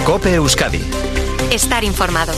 COPE Euskadi. Estar informado.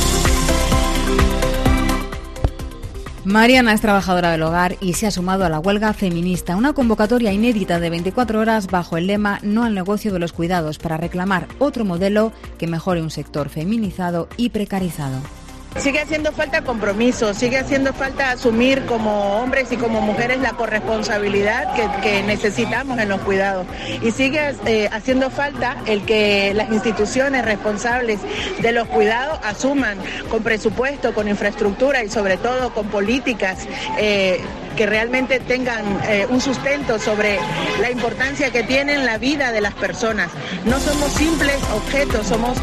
Mariana es trabajadora del hogar y se ha sumado a la huelga feminista, una convocatoria inédita de 24 horas bajo el lema "No al negocio de los cuidados", para reclamar otro modelo que mejore un sector feminizado y precarizado. Sigue haciendo falta compromiso, sigue haciendo falta asumir como hombres y como mujeres la corresponsabilidad que necesitamos en los cuidados. Y sigue haciendo falta el que las instituciones responsables de los cuidados asuman con presupuesto, con infraestructura y sobre todo con políticas que realmente tengan un sustento sobre la importancia que tienen la vida de las personas. No somos simples objetos, somos...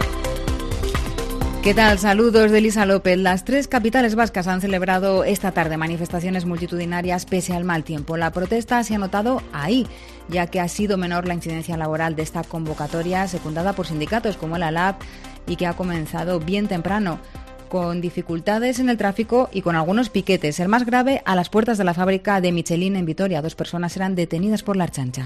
¿Qué tal? Saludos de Lisa López. Las 3 capitales vascas han celebrado esta tarde manifestaciones multitudinarias pese al mal tiempo. La protesta se ha notado ahí, ya que ha sido menor la incidencia laboral de esta convocatoria, secundada por sindicatos como el ALAB, y que ha comenzado bien temprano, con dificultades en el tráfico y con algunos piquetes. El más grave, a las puertas de la fábrica de Michelin en Vitoria. 2 personas eran detenidas por la Ertzaintza.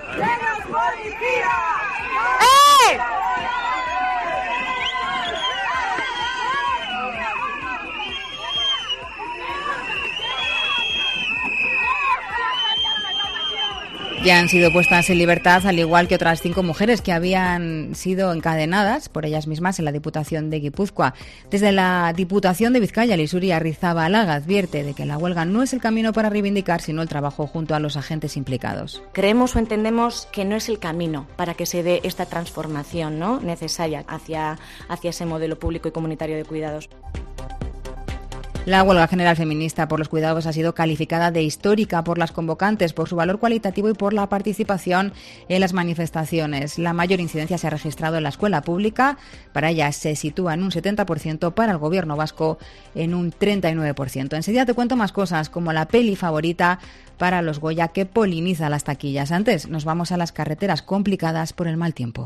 Ya han sido puestas en libertad, al igual que otras 5 mujeres que habían sido encadenadas por ellas mismas en la Diputación de Guipúzcoa. Desde la Diputación de Vizcaya, Lisuri Arrizabalaga advierte de que la huelga no es el camino para reivindicar, sino el trabajo junto a los agentes implicados. Creemos o entendemos que no es el camino para que se dé esta transformación, ¿no?, necesaria hacia ese modelo público y comunitario de cuidados. La huelga general feminista por los cuidados ha sido calificada de histórica por las convocantes, por su valor cualitativo y por la participación en las manifestaciones. La mayor incidencia se ha registrado en la escuela pública. Para ella se sitúa en un 70%, para el gobierno vasco en un 39%. Enseguida te cuento más cosas, como la peli favorita para los Goya que poliniza las taquillas. Antes nos vamos a las carreteras complicadas por el mal tiempo.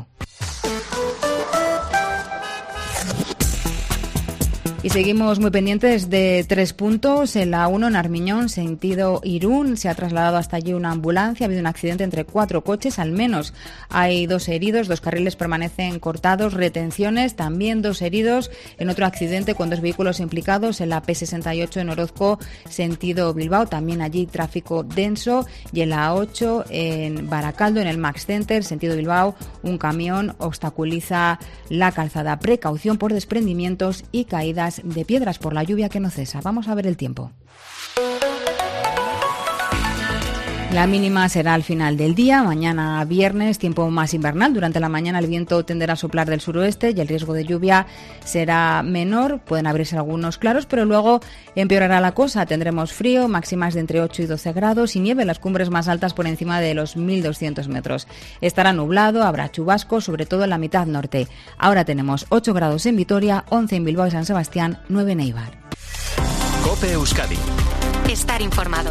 Y seguimos muy pendientes de 3 puntos. En la 1, en Armiñón, sentido Irún, se ha trasladado hasta allí una ambulancia. Ha habido un accidente entre 4 coches, al menos hay 2 heridos, 2 carriles permanecen cortados, retenciones, también 2 heridos en otro accidente con 2 vehículos implicados en la P68 en Orozco, sentido Bilbao, también allí tráfico denso. Y en la 8, en Baracaldo, en el Max Center, sentido Bilbao, un camión obstaculiza la calzada. Precaución por desprendimientos y caídas de piedras por la lluvia que no cesa. Vamos a ver el tiempo. La mínima será al final del día. Mañana viernes, tiempo más invernal. Durante la mañana el viento tenderá a soplar del suroeste y el riesgo de lluvia será menor. Pueden abrirse algunos claros, pero luego empeorará la cosa. Tendremos frío, máximas de entre 8 y 12 grados y nieve en las cumbres más altas por encima de los 1.200 metros. Estará nublado, habrá chubascos, sobre todo en la mitad norte. Ahora tenemos 8 grados en Vitoria, 11 en Bilbao y San Sebastián, 9 en Eibar. COPE Euskadi. Estar informado.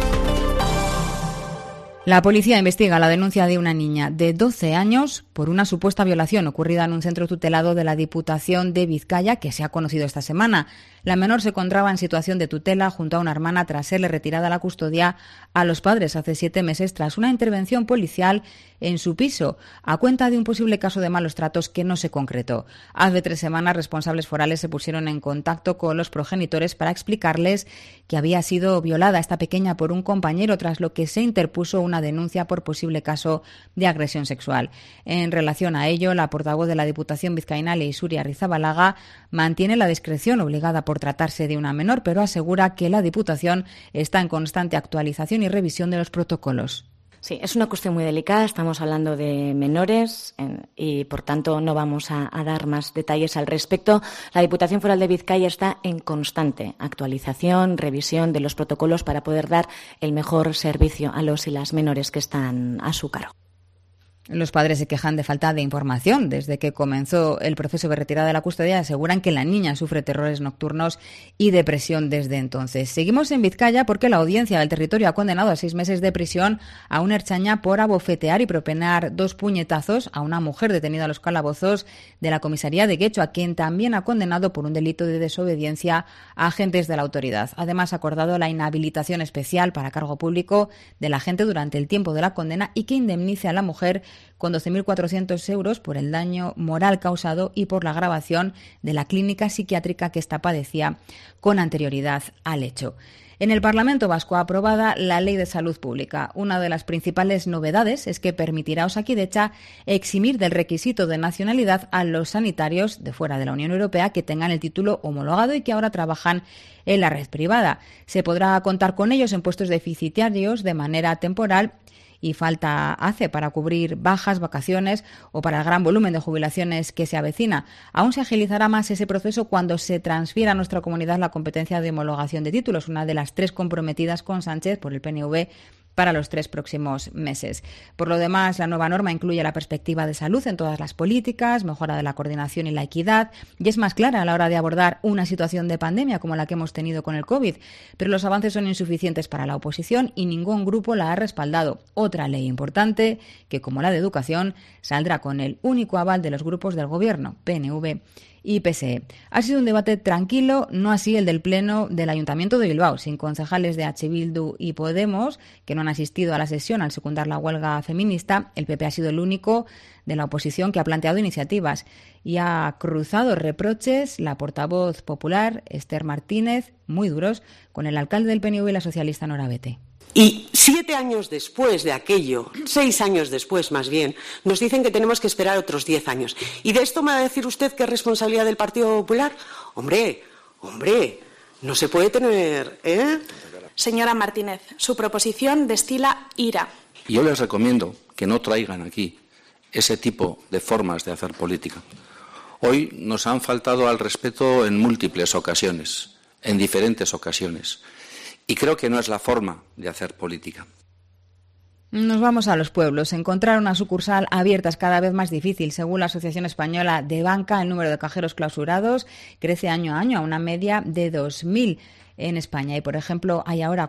La policía investiga la denuncia de una niña de 12 años por una supuesta violación ocurrida en un centro tutelado de la Diputación de Vizcaya, que se ha conocido esta semana. La menor se encontraba en situación de tutela junto a una hermana tras serle retirada la custodia a los padres hace 7 meses tras una intervención policial en su piso, a cuenta de un posible caso de malos tratos que no se concretó. Hace 3 semanas, responsables forales se pusieron en contacto con los progenitores para explicarles que había sido violada esta pequeña por un compañero, tras lo que se interpuso una denuncia por posible caso de agresión sexual. En relación a ello, la portavoz de la Diputación vizcaína, Lisuri Arrizabalaga, mantiene la discreción obligada por tratarse de una menor, pero asegura que la Diputación está en constante actualización y revisión de los protocolos. Sí, es una cuestión muy delicada, estamos hablando de menores y, por tanto, no vamos a dar más detalles al respecto. La Diputación Foral de Vizcaya está en constante actualización, revisión de los protocolos para poder dar el mejor servicio a los y las menores que están a su cargo. Los padres se quejan de falta de información. Desde que comenzó el proceso de retirada de la custodia, aseguran que la niña sufre terrores nocturnos y depresión desde entonces. Seguimos en Vizcaya porque la Audiencia del Territorio ha condenado a 6 meses de prisión a un ertzaina por abofetear y propinar 2 puñetazos a una mujer detenida en los calabozos de la comisaría de Guecho, a quien también ha condenado por un delito de desobediencia a agentes de la autoridad. Además, ha acordado la inhabilitación especial para cargo público del agente durante el tiempo de la condena y que indemnice a la mujer con 12.400 euros por el daño moral causado y por la agravación de la clínica psiquiátrica que ésta padecía con anterioridad al hecho. En el Parlamento Vasco ha aprobada la Ley de Salud Pública. Una de las principales novedades es que permitirá a Osakidetza eximir del requisito de nacionalidad a los sanitarios de fuera de la Unión Europea que tengan el título homologado y que ahora trabajan en la red privada. Se podrá contar con ellos en puestos deficitarios de manera temporal y falta hace para cubrir bajas, vacaciones o para el gran volumen de jubilaciones que se avecina. Aún se agilizará más ese proceso cuando se transfiera a nuestra comunidad la competencia de homologación de títulos, una de las 3 comprometidas con Sánchez por el PNV para los 3 próximos meses. Por lo demás, la nueva norma incluye la perspectiva de salud en todas las políticas, mejora de la coordinación y la equidad, y es más clara a la hora de abordar una situación de pandemia como la que hemos tenido con el COVID. Pero los avances son insuficientes para la oposición y ningún grupo la ha respaldado. Otra ley importante, que como la de educación, saldrá con el único aval de los grupos del Gobierno, PNV y PSE. Ha sido un debate tranquilo, no así el del Pleno del Ayuntamiento de Bilbao, sin concejales de H. Bildu y Podemos, que no han asistido a la sesión al secundar la huelga feminista. El PP ha sido el único de la oposición que ha planteado iniciativas y ha cruzado reproches la portavoz popular, Esther Martínez, muy duros, con el alcalde del PNV y la socialista Nora Bete. Y 7 años después de aquello, 6 años después más bien, nos dicen que tenemos que esperar otros 10 años. ¿Y de esto me va a decir usted que es responsabilidad del Partido Popular? Hombre, no se puede tener, ¿eh? Señora Martínez, su proposición destila ira. Yo les recomiendo que no traigan aquí ese tipo de formas de hacer política. Hoy nos han faltado al respeto en múltiples ocasiones, en diferentes ocasiones. Y creo que no es la forma de hacer política. Nos vamos a los pueblos. Encontrar una sucursal abierta es cada vez más difícil. Según la Asociación Española de Banca, el número de cajeros clausurados crece año a año a una media de 2.000 en España. Y, por ejemplo, hay ahora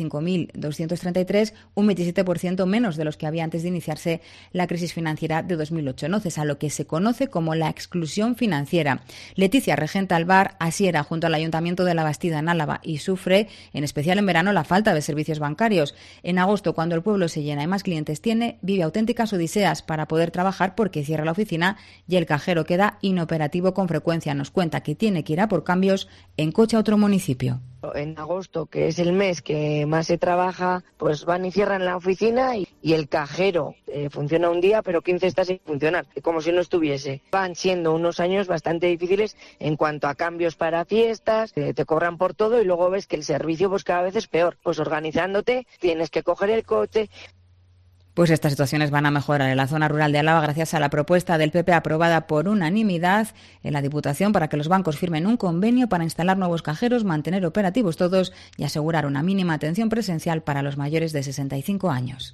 45.233, un 27% menos de los que había antes de iniciarse la crisis financiera de 2008. Entonces, a lo que se conoce como la exclusión financiera. Leticia regenta el bar Asiera junto al Ayuntamiento de La Bastida, en Álava, y sufre, en especial en verano, la falta de servicios bancarios. En agosto, cuando el pueblo se llena y más clientes tiene, vive auténticas odiseas para poder trabajar porque cierra la oficina y el cajero queda inoperativo con frecuencia. Nos cuenta que tiene que ir a por cambios en coche a otro municipio. En agosto, que es el mes que más se trabaja, pues van y cierran la oficina y el cajero funciona un día, pero 15 está sin funcionar, como si no estuviese. Van siendo unos años bastante difíciles en cuanto a cambios para fiestas, te cobran por todo y luego ves que el servicio pues cada vez es peor. Pues organizándote, tienes que coger el coche. Pues estas situaciones van a mejorar en la zona rural de Álava gracias a la propuesta del PP aprobada por unanimidad en la Diputación para que los bancos firmen un convenio para instalar nuevos cajeros, mantener operativos todos y asegurar una mínima atención presencial para los mayores de 65 años.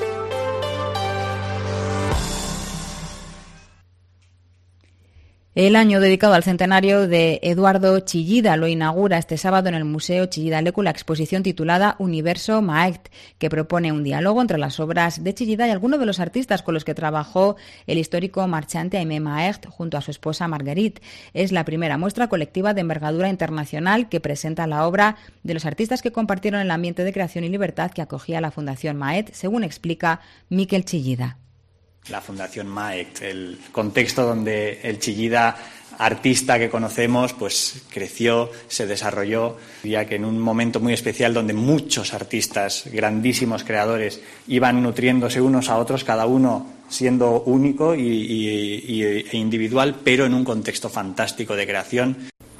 El año dedicado al centenario de Eduardo Chillida lo inaugura este sábado en el Museo Chillida Leku la exposición titulada Universo Maecht, que propone un diálogo entre las obras de Chillida y algunos de los artistas con los que trabajó el histórico marchante Aimé Maecht junto a su esposa Marguerite. Es la primera muestra colectiva de envergadura internacional que presenta la obra de los artistas que compartieron el ambiente de creación y libertad que acogía la Fundación Maecht, según explica Miquel Chillida. La Fundación Maecht, el contexto donde el Chillida artista que conocemos pues creció, se desarrolló, ya que en un momento muy especial donde muchos artistas, grandísimos creadores, iban nutriéndose unos a otros, cada uno siendo único e individual, pero en un contexto fantástico de creación.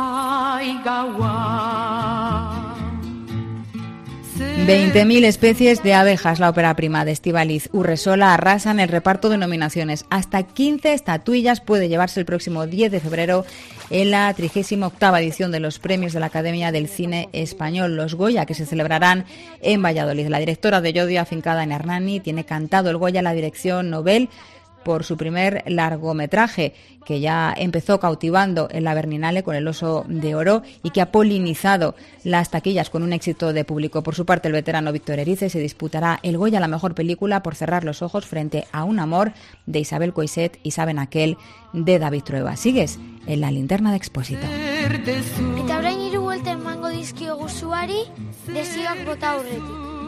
20.000 especies de abejas, la ópera prima de Estíbaliz Urresola, arrasan el reparto de nominaciones. Hasta 15 estatuillas puede llevarse el próximo 10 de febrero en la 38ª edición de los premios de la Academia del Cine Español, los Goya, que se celebrarán en Valladolid. La directora de Llodio, afincada en Hernani, tiene cantado el Goya a la dirección Nobel por su primer largometraje, que ya empezó cautivando en la Berlinale con El oso de oro y que ha polinizado las taquillas con un éxito de público. Por su parte, el veterano Víctor Erice se disputará el Goya a la mejor película por Cerrar los ojos frente a Un amor de Isabel Coixet y Saben aquel de David Trueba. Sigues en la linterna de Expósito. Eta orain 3 buelta emango dizkiogu zuari, desioak bota aurretik.